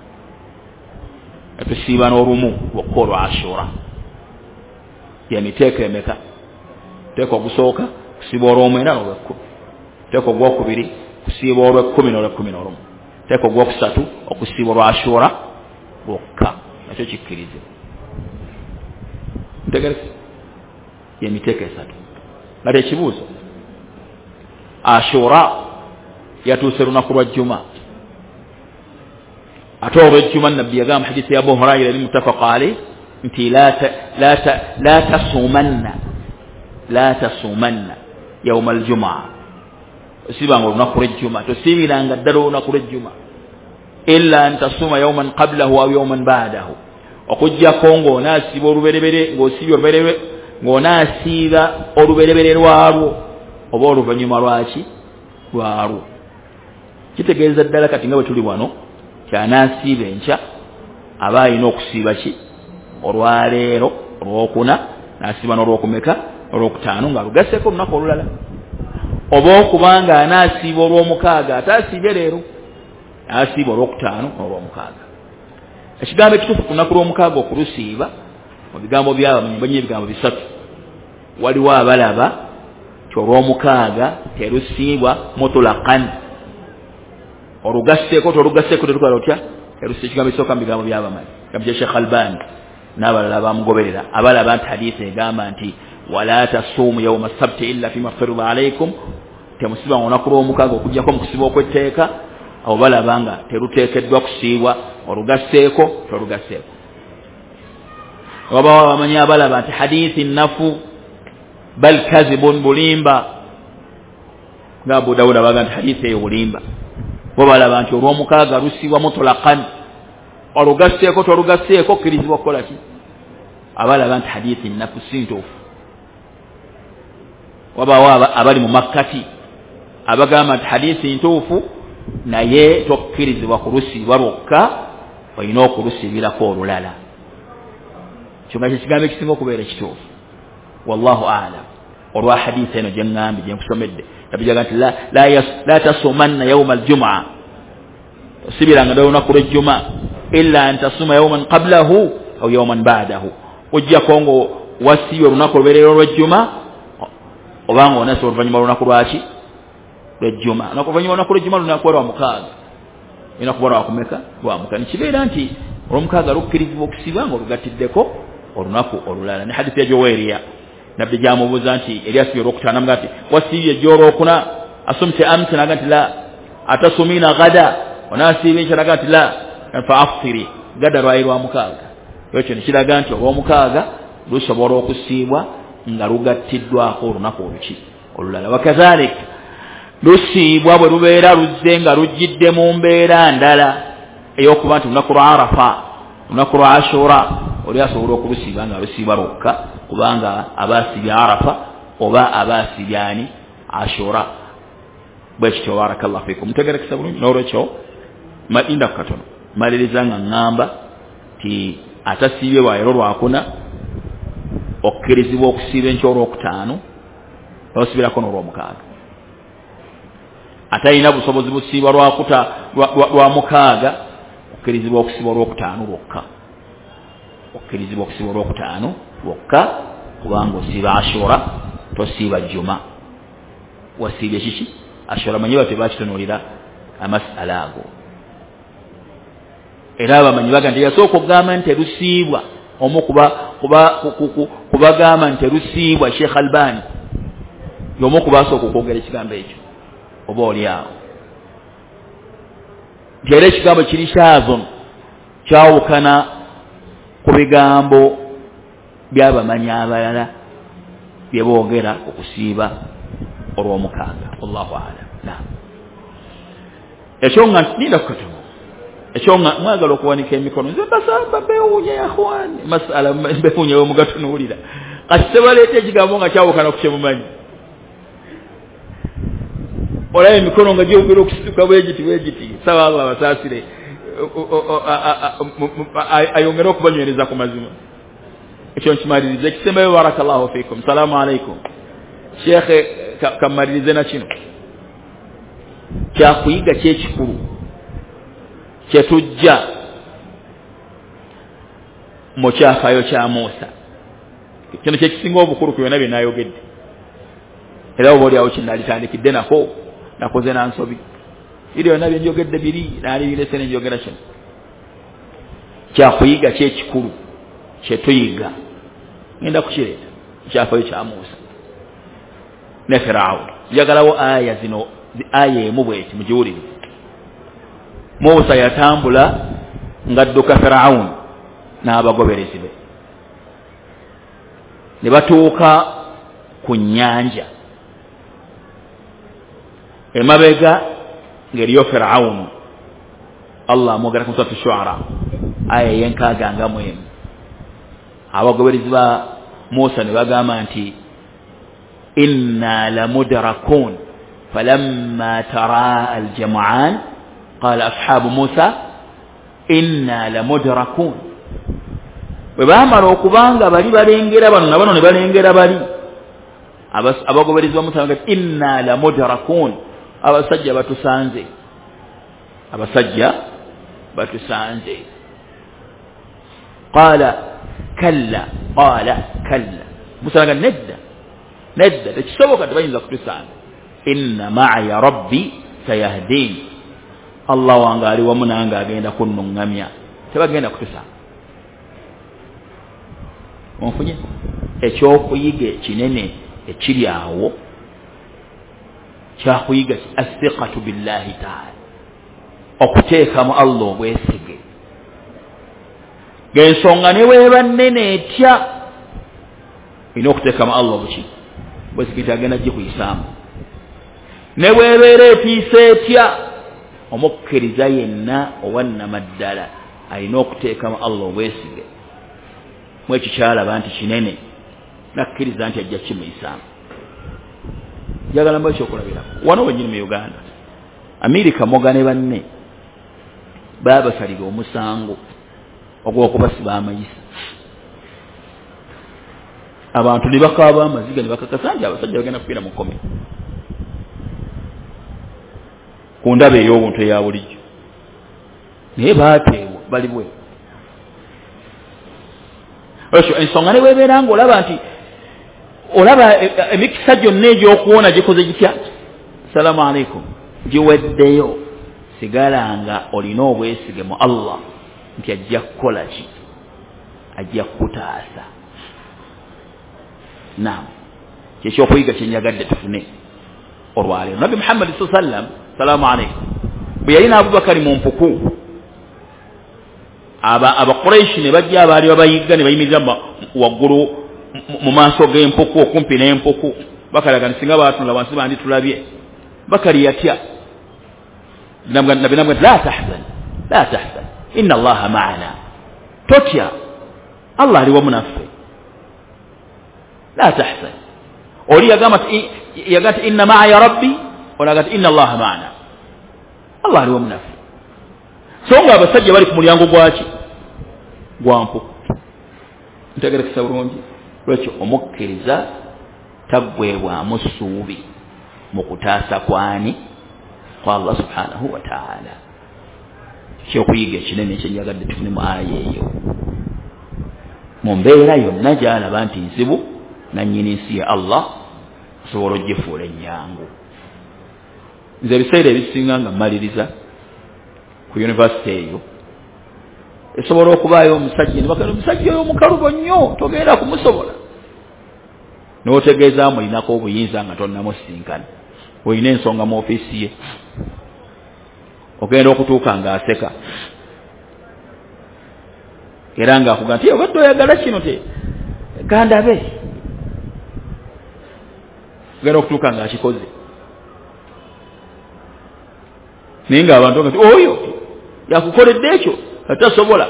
Etusiiba n'olumu lwokka olwa Ashura. Y'emiteeko emeka? Teeka ogusooka kusiiba olw'omwenda n'olw'ekkumi. Teeka ogwokubiri kusiiba olw'ekkumi n'olw'ekkumi n'olumu. Teeka ogwokusatu okusiiba olwa Ashura lwokka, nakyo kikkirizibwa. Ntegerese y'emiteeko esatu. Kati ekibuuzo, Ashura yatuuse lunaku lwa Juma, ate olw'ejjuma Nabbi yagamba hadiisi ya Abu Hurayra eri muttafaqa alayhi nti la tasuumanna la tasuumanna yawma aljumaa, osibanga olunaku lw'ejjuma, tosiibiranga ddala olunaku lw'ejjuma, illa an tasuuma yawman qablahu aw yawman ba'dahu, okuggyako ng'onaasiiba oluberebere, ng'osiibye oluberebere, ng'onaasiiba oluberebere lwalwo oba oluvannyuma lwaki lwalwo. Kitegeeza ddala kati nga bwe tuli wano kyanaasiiba enkya aba alina okusiiba ki olwaleero, olwokuna, n'asiiba n'olwokumeka, olwokutaano nga lugasseeko olunaku olulala, oba okubanga anaasiiba olw'omukaaga ate asiibe leero, asiiba olwokutaano n'olwomukaaga. Ekigambo ekituufu ku lunaku lw'omukaaga okulusiiba mu bigambo by'abamanyi balina ebigambo bisatu. Waliwo abalaba ti olw'omukaaga terusiibwa mutulaqan, olugasseeko tolugasseeko tetukola otya terusiiba. Ekigambo ekisooka mu bigambo by'abamanyi, ekigambo kya Sheikh Albani n'abalala bamugoberera abalaba nti hadisi egamba nti wala tasuumu yawma sabti illa fima farida alaykum temusiba olunaku lw'omukaaga okujjako mu kusiba okw'etteeka abo balaba nga teruteekeddwa kusiibwa olugasseeko tolugasseeko wabawa bamanyi abalaba nti hadisi nafu bal kazibun bulimba nga Abu Dawud abaga nti hadisi eyo bulimba bo balaba nti olw'omukaaga lusiibwa mutlaqan olugasseeko tolugasseeko okkirizibwa okukola ki abalaba nti hadisi nafu si ntuufu wabawo abali mu makkati abagamba nti hadisi ntuufu naye tokkirizibwa kulusiibwa lwokka olina okulusiibirako olulala kyonga kyekigambo ekisinga okubeera ekituufu wallahu a'lam olwa hadisi eno gye ŋŋambye gye nkusomedde yabijaga nti la, la, la tasumanna yawma aljum'a osibiranga ddala olunaku lw'ejjuma illa an tasuma yawman qablahu aw yawman ba'dahu ojjako ngo wasiibye olunaku lubeerera olw'ejjuma obanga onasa oluvannyuma lunaku lwaki lw'ejjuma oluvannyuma lunaku lw'ejjuma lunaku lwa mukaaga ina kuba lwakumeka lwamuka nikibeera nti olw'omukaaga lukkirizibwa okusibwa nga olugattiddeko olunaku olulala ne hadisi ya Juwayriya nabbi gyamubuuza nti eri asibye olwokutaano amuga nti wasiibye ejjo olwokuna asumte amsi naga nti la atasumina gada onaasiibye enkya naga nti la fa aftiri gada lwayi lwa mukaaga ekyo nekiraga nti olw'omukaaga lusobola okusiibwa nga lugattiddwako olunaku oluki olulala wakazalik lusiibwa bwe lubeera luzze nga lujjidde mu mbeera ndala ey'okuba nti lunaku lwa Arafa lunaku lwa Ashura oli asobola okulusiiba nga lusiibwa lwokka kubanga abaasibya Arafa oba abaasibya ani Ashura bwe kityo barakallahu fikum mutegerekesa bulungi n'olwekyo malinda katono maliriza nga ŋŋamba ti atasiibye lwayiro lwakuna okkirizibwa okusiiba enkya olwokutaano n'osibirako n'olwomukaaga atalina busobozi busiibwa lwakuta lwa mukaaga okkirizibwa okusiiba olwokutaano lwokka okkirizibwa okusiiba olwokutaano lwokka kubanga osiiba Ashura tosiiba Juma wasiibye kiki Ashura manyi bate bakitunuulira amasala ago era abamanyi baga nti yasooka okugamba nti terusiibwa omu kuba kubagamba nti terusiibwa Sheikh Albani y'omu kubasooka okwogera ekigambo ekyo oba oli awo nti era ekigambo kiri kyazon kyawukana ku bigambo by'abamanyi abalala bye boogera okusiiba olw'omukaaga wallahu a'lam naam ekyo nga ninda kukatono ekyo nga mwagala okuwanika emikono nze mbasamba beewuunya yakhwani masala beewuunya we mugatunuulira kati tebaleeta ekigambo nga kyawukana ku kyemumanyi olaba emikono nga gyogera okusituka bwegiti bwegiti saba Allah basaasire ayongere okubanywereza ku mazima ekyo nkimaliriza ekisembayo barakallahu fikum salaamu alaikum shekhe kamalirize na kino kyakuyiga kyekikulu kyetujja mu kyafaayo kya Musa kino kyekisinga obukulu ku byonna bye naayogedde era oba oli awo kinalitandikidde nako nakoze nansobi biri byonna bye njogedde biri naali birese ne njogera kino kyakuyiga kyekikulu kyetuyiga ngenda kukireeta kyafaayo kya Musa ne Firawo njagalawo aya zino aya emu bweti mugiwulire Musa yatambula ngadduka Firawo n'abagoberezi be ne batuuka ku nnyanja emabega ng'eriyo Firawo Allah amwogera ku Suratu Shu'ara aya y'enkaaga nga mu emu abagoberezi ba Musa ne bagamba nti inna lamudrakun falamma tara aljam'an qala ashabu Musa inna lamudrakun bwe baamala okubanga bali balengera bano na bano ne balengera bali abagoberezi ba Musa bagati inna lamudrakun abasajja batusanze abasajja batusanze qala kalla qala kalla Musa nga nedda nedda tekisoboka tebayinza kutusanga inna maaya rabbi sayahdin Allah wange ali wamu nange agenda kunnuŋŋamya tebagenda kutusanga onfunye ekyokuyiga ekinene ekiri awo kyakuyiga as-siqatu billahi ta'ala okuteeka mu Allah obwesige gensonga ne weeba nnene etya ina okuteeka mu Allah obuki bwesige tagenda gikuyisaamu ne weebeera etiisa etya omukkiriza yenna owannamaddala alina okuteeka mu Allah obwesige mwekyo kyalaba nti kinene nakkiriza nti ajja kimuyisaamu njagala mba ekyokulabirako wano wenyini mu Uganda Amerika mogane banne baabasalira omusango ogw'okubasiba amayisa abantu ne bakaaba amaziga ne bakakasa nti abasajja bagenda kufiira mu kkomera ku ndaba ey'obuntu eya bulijjo naye baateebwa bali bwe ekyo ensonga ne weebeera ng'olaba nti olaba emikisa gyonna egy'okuwona gikoze gitya salaamu alaikum giweddeyo sigala nga olina obwesige mu Allah nti ajja kukola ki ajja kukutaasa naam kyekyokuyiga kyenyagadde tufune olwaleero Nabi Muhammad sallallahu alaihi wasallam salaamu alaikum bwe yalina Abubakari mu mpuku aba abakuraishi ne bajja abaali babayiga ne bayimiriza waggulu mu maaso g'empuku okumpi n'empuku bakalaga nti singa baatunula wansi bandi tulabye Bakari yatya nabi nabwe la tahzan la tahzan inna Allaha ma'ana totya Allah ali wamu naffe la tahzan oli yagamba yagamba inna ma'a rabbi olaga inna Allaha ma'ana Allah ali wamu naffe so nga abasajja bali ku mulyango gwaki gwampuku ntegerekesa bulungi lwekyo omukkiriza taggwebwamu ssuubi mu kutaasa kwani kwa Allah subhanahu wa ta'ala kyokuyiga ekinene ekyenyagadde tufune mu aya eyo mu mbeera yonna gy'alaba nti nzibu nannyini nsi ya Allah asobola ogifuula ennyangu nze ebiseera ebisinga nga mmaliriza ku yunivasite eyo esobola okubaayo omusajja ne bakala omusajja oyo omukalubo nnyo togenda kumusobola n'otegeeza mulinako obuyinza nga tonnamusinkana olina ensonga mu ofiisi ye ogenda okutuuka ng'aseka era ng'akugamba nti obadde oyagala kino te gandabe ogenda okutuuka ng'akikoze naye ng'abantu nga nti oyo yakukoledde ekyo atasobola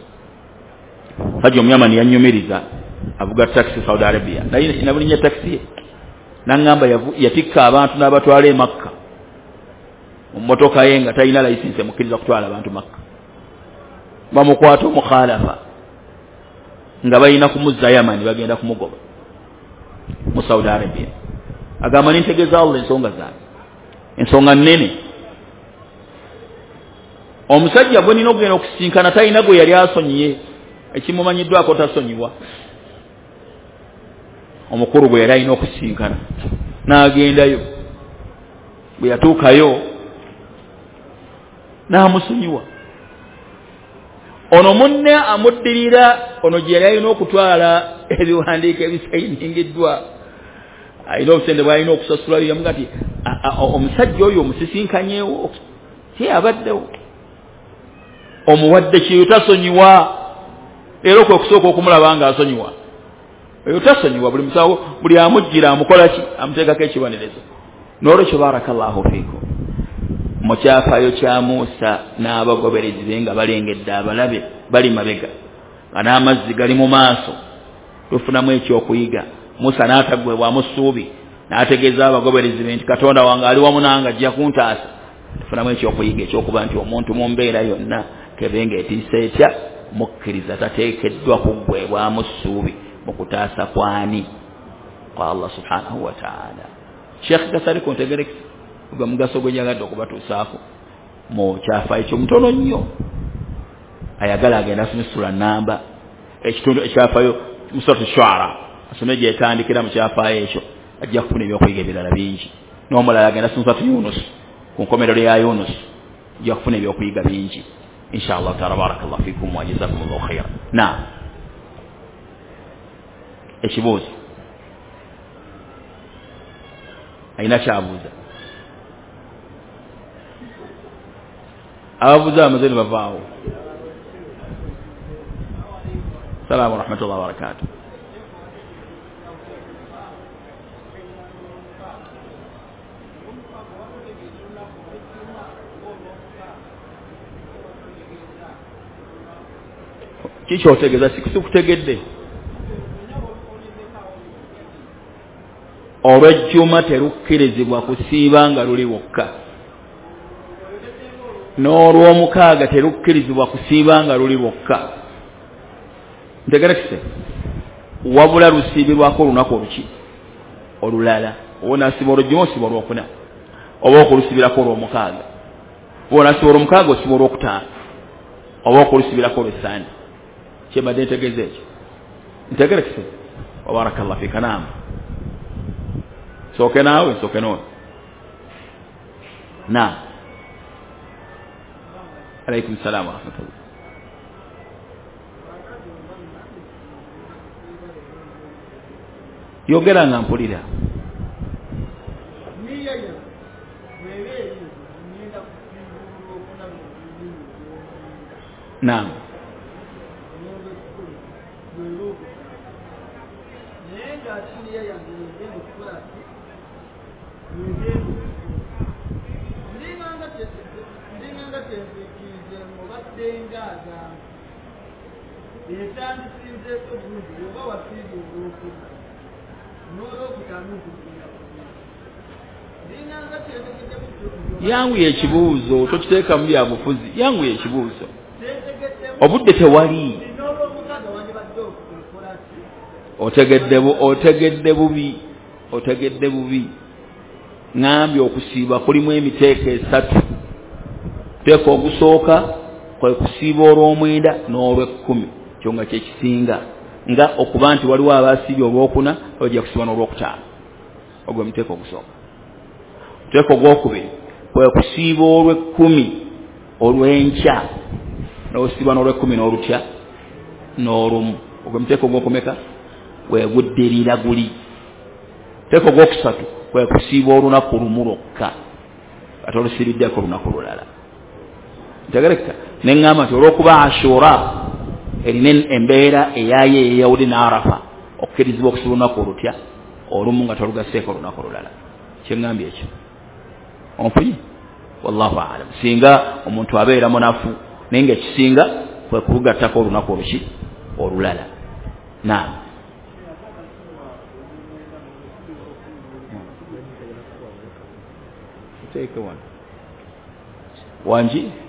hajja omuyamani yannyumiriza avuga taxi Saudi Arabia naye nabulinya taxi ye nangamba yatikka abantu n'abatwala e Makka mu mmotoka ye nga talina license mukkiriza kutwala abantu Makka bamukwata omukhalafa nga balina kumuzza Yamani bagenda kumugoba mu Saudi Arabia agamba nintegeeza Allah ensonga zange ensonga nnene omusajja gwe nina okugenda okusinkana talina gwe yali asonyiye ekimumanyiddwako tasonyiwa omukulu gwe yali alina okusinkana n'agendayo bwe yatuukayo n'amusonyiwa ono munne amuddirira ono gye yali alina okutwala ebiwandiiko ebisayiningiddwa alina obusente bw'alina okusasulayo yamuga nti omusajja oyo omusisinkanyewo ti abaddewo omuwadde kiyo tasonyiwa era kwe kusooka okumulaba nga asonyiwa eyo tasonyiwa buli musawo buli amujjira amukola ki amuteekako ekibonerezo n'olwekyo barakallahu fiikum mu kyafaayo kya Muusa n'abagoberezi be nga balengedde abalabe bali mabega nga n'amazzi gali mu maaso tufunamu ekyokuyiga Muusa n'ataggwebwamu ssuubi n'ategeeza abagoberezi be nti Katonda wange ali wamu nange ajja kuntaasa tufunamu ekyokuyiga ekyokuba nti omuntu mu mbeera yonna kebenga etiisa etya mukkiriza tateekeddwa kuggwebwamu ssuubi mu kutaasa kwani kwa Allah subhanahu wa ta'ala. Sheikh Kasari kontegerekisa gwa mugaso gwe nyagadde okubatuusaako mu kyafaayo ky'omutono nnyo ayagala agenda asomesula namba ekitundu ekyafaayo mu suratu Shu'ara asome gyetandikira mu kyafaayo ekyo ajja kufuna ebyokuyiga ebirala bingi n'omulala agenda asome suratu Yunus ku nkomerero ya Yunus ajja kufuna ebyokuyiga bingi inshallah ta'ala. Barakallahu fikum wa jazakumullahu khairan. Naam. ekibuuzo ayina kyabuuza ababuuza bamaze ne bavaawo. Salaamu wa rahmatullahi wa barakatuh. Kiki otegeeza sikutegedde? Olw'ejjuma terukkirizibwa kusiiba nga luli wokka, n'olw'omukaaga terukkirizibwa kusiiba nga luli wokka. Ntegerekise, wabula lusiibirwako olunaku oluki olulala. Oba n'asiba olw'ejjuma osiba olwokuna, oba okulusibirako olw'omukaaga, oba n'asiba olw'omukaaga osiba olw'okutaano, oba okulusibirako olw'essaande. Kyebadde ntegeeza ekyo. Ntegerekise. Wa barakallahu fika. Naam. Soke naawe soke noowe. Naam. Alaykum salaam wa rahmatullah. Yogera nga mpulira. Naam. Yanguye ekibuuzo tokiteeka mu byabufuzi. Yanguye ekibuuzo. Obudde tewali. Otegedde bu otegedde bubi otegedde bubi. Ngambye okusiiba kulimu emiteeko esatu. Teeka ogusooka kwe kusiiba olw'omwenda n'olw'ekkumi, kyo nga kye kisinga, nga okuba nti waliwo abaasiibye olw'okuna ojja kusiiba n'olw'okutaano. Ogwo muteeko ogusooka. Teeka ogwokubiri kwe kusiiba olw'ekkumi olw'enkya n'osiiba n'olw'ekkumi n'olutya n'olumu. Ogwo muteeko ogwokumeka weeguddirira guli. Teeka ogwokusatu kwe kusiiba olunaku lumu lwokka ate olusiibiddeko olunaku lulala. Ntegerekeka. Ne ngamba nti olw'okuba Ashura erina embeera eyayo eyawuli n'Arafa okkirizibwa okusiba olunaku olutya olumu nga tolugaseeko olunaku lulala. Kyengambye ekyo onfunye. Wallahu a'lam. Singa omuntu abeera munafu naye ng'ekisinga kwe kugattako olunaku oluki olulala. Naam. Take one. Wanji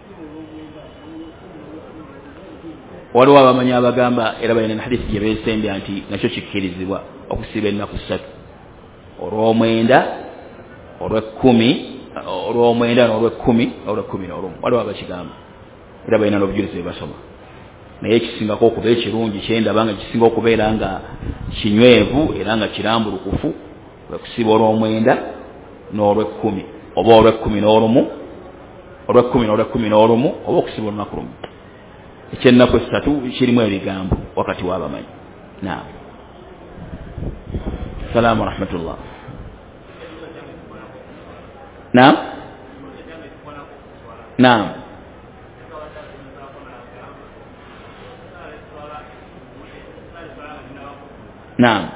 waliwo abamanyi abagamba era balina hadisi gye beesembya nti nakyo kikkirizibwa okusiiba ennaku ssatu, olw'omwenda, olw'ekkumi, olw'omwenda n'olw'ekkumi, olw'ekkumi n'olumu. Waliwo abakigamba era balina n'obujulizi bwe basoma, naye ekisingako okuba ekirungi kyendaba nga kisinga okubeera nga kinywevu era nga kirambulukufu kwe kusiiba olw'omwenda n'olw'ekkumi, oba olw'ekkumi n'olumu, olw'ekkumi n'olw'ekkumi n'olumu, oba okusiiba olunaku lumu. Ekyennaku essatu kirimu ebigambo wakati w'abamanyi. Naam. Salaamu wa rahmatullah. Naam. Naam. Naam.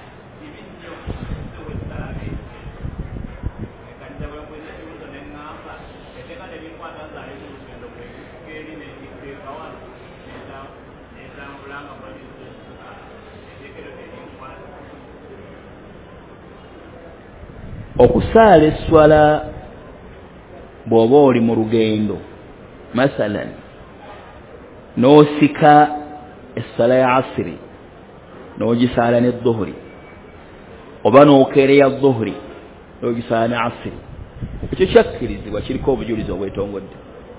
Okusaala esswala bw'oba oli mu lugendo, masalan n'osika essala ya asiri n'ogisaala ne dhuhuri, oba n'okeereya dhuhuri n'ogisaala ne asiri, ekyo kyakkirizibwa, kiriko obujulizi obwetongodde.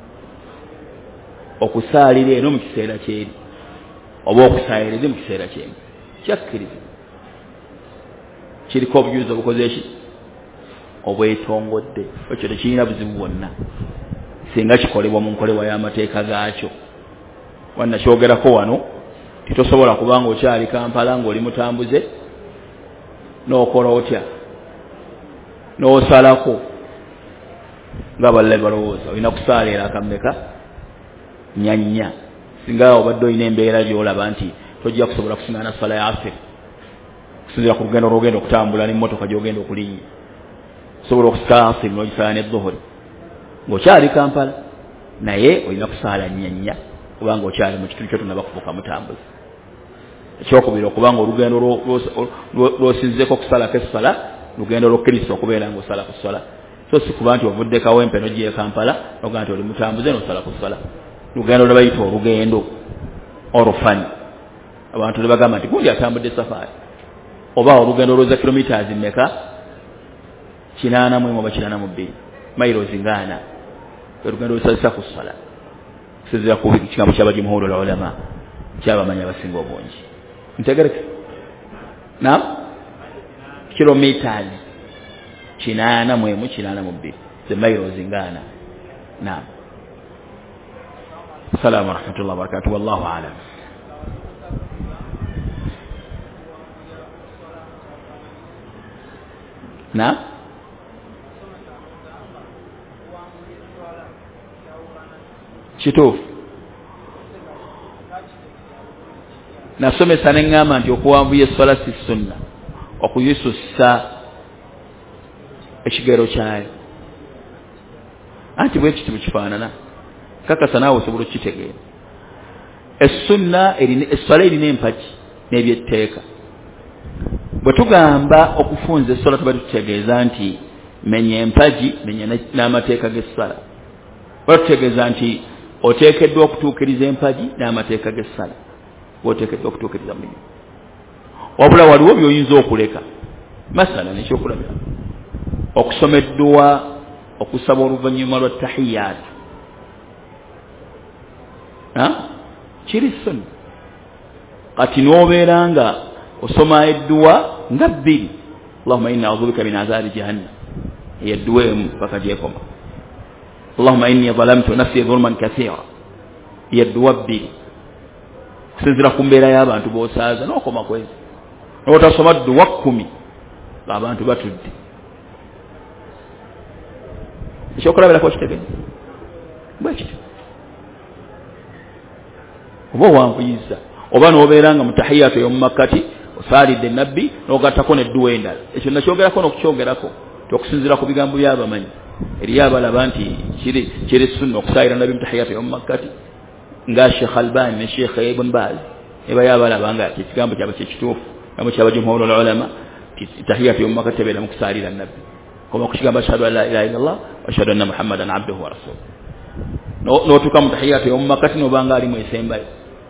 Okusaalira eno mu kiseera kyeri oba okusaaliriza mu kiseera kyemu kyakkirizibwa, kiriko obujulizi obukoze eki obwetongodde. Ekyo tekirina buzibu bwonna singa kikolebwa mu nkolebwa y'amateeka gaakyo. Wanna kyogerako wano titosobola kubanga okyali Kampala ng'oli mutambuze n'okola otya n'osalako nga balle balowooza olina kusaaleera akammeka nyanya singa obadde olina embeera gy'olaba nti tojja kusobola kusiŋŋaana sala ya asiri kusinziira ku lugendo lw'ogenda okutambula n'emmotoka gy'ogenda okulinnya osobola okusika asiri n'ogisala n'edduhuri ng'okyali Kampala naye olina kusaala nyanya kubanga okyali mu kitundu kyotunaba kufuuka mutambuzi ekyokubiri okubanga olugendo lw'osinzeko okusalako essala lugendo lw'okkiriza okubeera ng'osala ku ssala so si kuba nti ovudde kawempe n'ogiye Kampala noga nti oli mutambuze n'osala ku ssala lugendo lwe bayita olugendo orofani abantu ne bagamba nti gundi atambudde safaari oba olugendo olwoza kilometers mmeka kinaana mu emu oba kinaana mu bbiri mailozi ngaana olugendo lusazisa ku ssala kusinziira ku kigambo kyaba jumhurul ulama kyabamanya abasinga obungi ntegereke naam kilometers kinaana mu emu kinaana mu bbiri ze mailozi ngaana naam السلام ورحمة الله وبركاته والله أعلم نعم kituufu nasomesa ne ŋŋamba nti okuwanvuya esswala si sunna okuyisussa ekigero kyayo anti bwe kiti bukifaanana kakasa naawe osobola okukitegeera essunna esswala erina empagi n'ebyetteeka bwe tugamba okufunza esswala tuba tutegeeza nti menya empagi menya n'amateeka g'essala oba tutegeeza nti oteekeddwa okutuukiriza empagi n'amateeka g'essala bw'oteekeddwa okutuukiriza mulimu wabula waliwo by'oyinza okuleka masala nekyokulabira okusoma edduwa okusaba oluvannyuma lwa tahiyaatu kiri sunna kati n'obeera nga osoma edduwa nga bbiri allahumma inni a'udhubika min azabi jahannam yedduwa emu paka gyekoma allahumma inni zalamtu nafsi dhulman kathira yedduwa bbiri kusinziira ku mbeera y'abantu b'osaaza n'okoma kwezi n'otasoma dduwa kkumi ng'abantu batudde ekyokulabirako kitegeeza bwe kiti oba owanvuyiza oba n'obeera nga mu tahiyatu ey'omu makkati osaalidde nabbi n'ogattako n'edduwa endala ekyo nakyogerako n'okukyogerako tokusinziira ku bigambo by'abamanyi eriyo abalaba nti kiri kiri sunna okusaalira nabbi mu tahiyatu ey'omu makkati nga Sheikh Albani ne Sheikh Ibn Baz ebayo abalaba nga ekigambo kyaba kyekituufu kigambo kyaba jumhurul ulama tahiyatu ey'omu makkati tebeera mu kusaalira nabbi koma okukigamba ashhadu an la ilaha illallah wa ashhadu anna muhammadan abduhu wa rasuluhu n'otuuka mu tahiyatu ey'omu makkati n'obanga alimu esembayo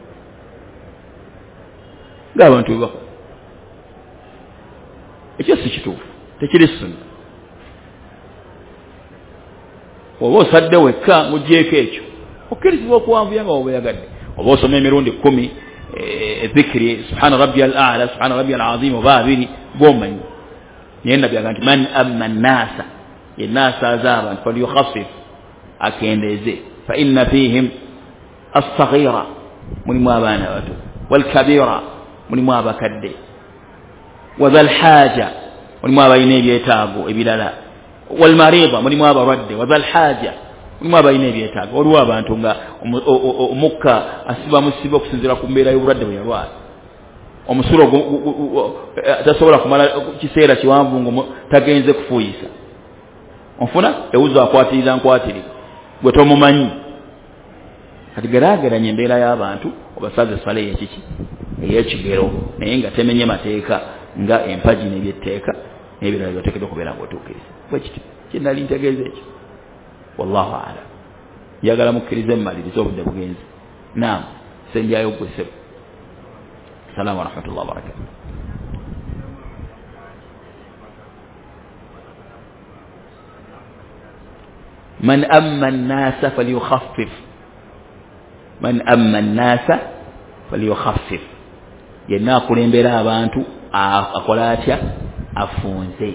ng'abantu bebako ekyo si kituufu tekiri sunna oba osadde wekka ng'ogyeko ekyo okkirizibwa okuwanvuya nga oba oyagadde oba osoma emirundi kkumi ezikiri subhana rabbi al a'la subhana rabbi al azim oba abiri gwomanyi naye nabyaga nti man amma nnaasa yenna asaaza abantu falyukhaffif akendeeze fa inna fihim as-saghira mulimu abaana bato walkabira mulimu abakadde wadhal haja mulimu abalina ebyetaago ebirala walmarida mulimu abalwadde wadhal haja mulimu abalina ebyetaago waliwo abantu nga omukka asiba musiba okusinziira ku mbeera y'obulwadde bwe yalwala omusulo tasobola kumala kiseera kiwanvu nga tagenze kufuuyisa onfuna ewuzo akwatiriza nkwatiri gwe tomumanyi kati geraageranya embeera y'abantu obasaze essala ey'ekiki ey'ekigero naye nga temenye mateeka nga empagi n'ebyetteeka n'ebirala byoteekeddwa okubeera ng'otuukiriza bwe kiti kinali ntegeeza ekyo wallahu alam njagala mukkirize mmalirize obudde bugenzi naam senjayo gwe ssebo السلام ورحمة الله وبركاته من أما الناس فليخفف من أما الناس فليخفف يناقل ينبرا بانتو أقولاتيا أفونزي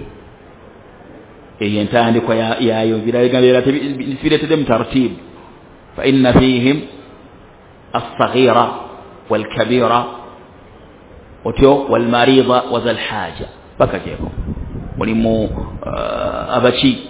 ينتهي يا يوبيرا يقال نسبيلة دم ترتيب فإن فيهم الصغيرة والكبيرة otyo wal marida wa zal haja bakateko mulimu uh, abachi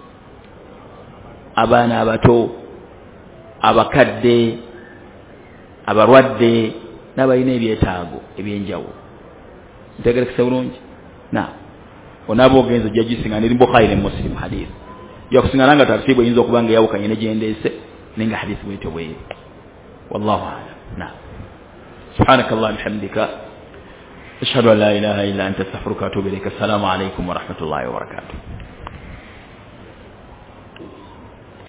abaana abato abakadde abarwadde n'abalina ebyetaago ebyenjawulo ntegerekese bulungi na onabo ogenzo jajisinga ne Bukhari ne Muslim hadith yakusinga nga tartibu yinza okubanga yawukanye ne gyendese ninga hadith bwete bwe wallahu a'lam na subhanakallah bihamdika ashhadu an la ilaha illa anta astaghfiruka wa atubu ilaik assalamu alaykum wa rahmatullahi wa barakatuh